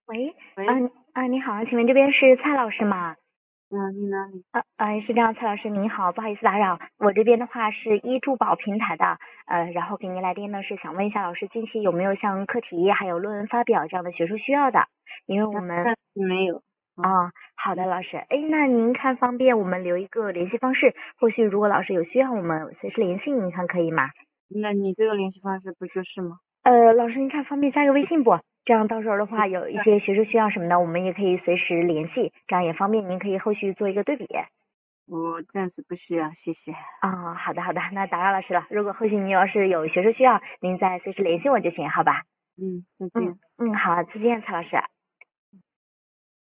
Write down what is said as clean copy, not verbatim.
喂， 喂， 你好，请问这边是蔡老师吗？ 你哪里？ 是这样，蔡老师您好，不好意思打扰，我这边的话是医助宝平台的，然后给您来电呢是想问一下老师近期有没有像课题还有论文发表这样的学术需要的，因为我们暂时没有。 好的老师，那您看方便我们留一个联系方式，后续如果老师有需要我们随时联系您看可以吗？ 那你这个联系方式不就是吗？ 老师您看方便加个微信不？这样到时候的话有一些学术需要什么的，我们也可以随时联系，这样也方便您可以后续做一个对比。 我暂时不需要，谢谢。 好的，那打扰老师了。如果后续您要是有学术需要，您再随时联系我就行，好吧？ 再见。 好，再见，蔡老师。